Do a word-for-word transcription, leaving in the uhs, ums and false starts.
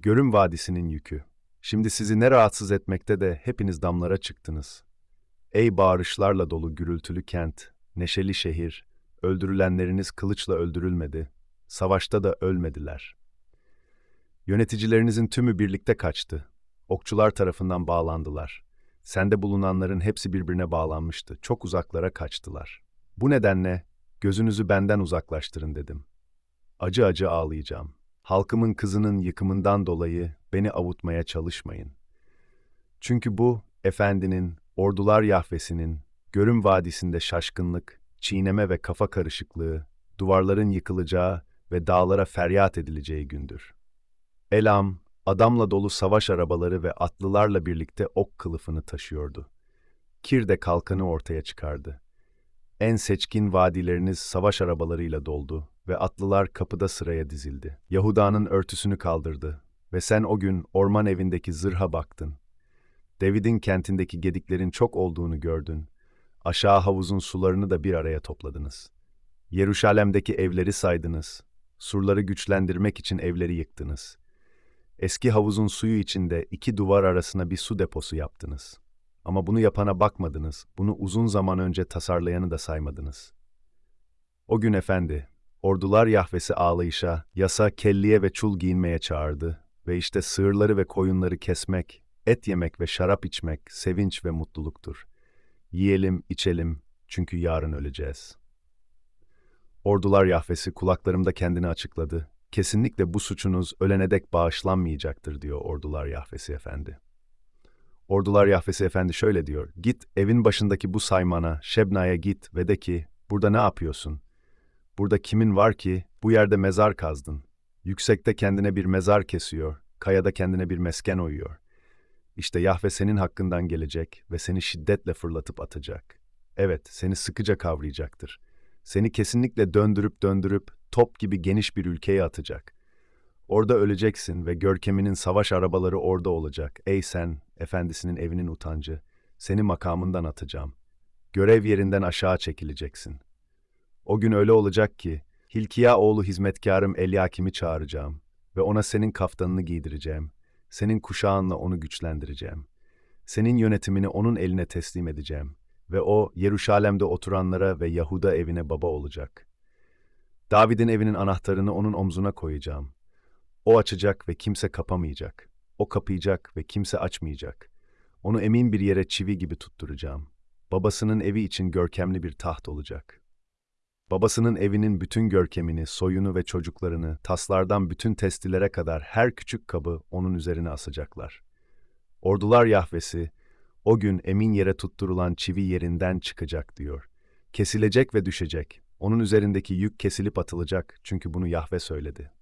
Görüm Vadisi'nin yükü. Şimdi sizi ne rahatsız etmekte de hepiniz damlara çıktınız. Ey bağırışlarla dolu gürültülü kent, neşeli şehir, öldürülenleriniz kılıçla öldürülmedi, savaşta da ölmediler. Yöneticilerinizin tümü birlikte kaçtı. Okçular tarafından bağlandılar. Sende bulunanların hepsi birbirine bağlanmıştı. Çok uzaklara kaçtılar. Bu nedenle gözünüzü benden uzaklaştırın dedim. Acı acı ağlayacağım. Halkımın kızının yıkımından dolayı beni avutmaya çalışmayın. Çünkü bu, efendinin, ordular Yahvesi'nin, Görüm Vadisi'nde şaşkınlık, çiğneme ve kafa karışıklığı, duvarların yıkılacağı ve dağlara feryat edileceği gündür. Elam, adamla dolu savaş arabaları ve atlılarla birlikte ok kılıfını taşıyordu. Kir de kalkanı ortaya çıkardı. En seçkin vadileriniz savaş arabalarıyla doldu ve atlılar kapıda sıraya dizildi. Yahuda'nın örtüsünü kaldırdı ve sen o gün orman evindeki zırha baktın. David'in kentindeki gediklerin çok olduğunu gördün. Aşağı havuzun sularını da bir araya topladınız. Yeruşalem'deki evleri saydınız. Surları güçlendirmek için evleri yıktınız. Eski havuzun suyu içinde iki duvar arasına bir su deposu yaptınız. Ama bunu yapana bakmadınız, bunu uzun zaman önce tasarlayanı da saymadınız. O gün efendi, ordular Yahvesi ağlayışa, yasa, kelliye ve çul giyinmeye çağırdı ve işte sığırları ve koyunları kesmek, et yemek ve şarap içmek sevinç ve mutluluktur. Yiyelim, içelim çünkü yarın öleceğiz. Ordular Yahvesi kulaklarımda kendini açıkladı. Kesinlikle bu suçunuz ölene dek bağışlanmayacaktır diyor Ordular Yahvesi Efendi. Ordular Yahvesi Efendi şöyle diyor, git evin başındaki bu saymana, Şebna'ya git ve de ki, burada ne yapıyorsun? Burada kimin var ki, bu yerde mezar kazdın. Yüksekte kendine bir mezar kesiyor, kayada kendine bir mesken oyuyor. İşte Yahve senin hakkından gelecek ve seni şiddetle fırlatıp atacak. Evet, seni sıkıca kavrayacaktır. Seni kesinlikle döndürüp döndürüp top gibi geniş bir ülkeye atacak. Orada öleceksin ve görkeminin savaş arabaları orada olacak. Ey sen, efendisinin evinin utancı, seni makamından atacağım. Görev yerinden aşağı çekileceksin. O gün öyle olacak ki, Hilkiya oğlu hizmetkarım Elyakim'i çağıracağım ve ona senin kaftanını giydireceğim. Senin kuşağınla onu güçlendireceğim. Senin yönetimini onun eline teslim edeceğim ve o, Yeruşalem'de oturanlara ve Yahuda evine baba olacak. David'in evinin anahtarını onun omzuna koyacağım. O açacak ve kimse kapamayacak. O kapayacak ve kimse açmayacak. Onu emin bir yere çivi gibi tutturacağım. Babasının evi için görkemli bir taht olacak. Babasının evinin bütün görkemini, soyunu ve çocuklarını, taslardan bütün testilere kadar her küçük kabı onun üzerine asacaklar. Ordular Yahvesi, o gün emin yere tutturulan çivi yerinden çıkacak diyor. Kesilecek ve düşecek. Onun üzerindeki yük kesilip atılacak çünkü bunu Yahve söyledi.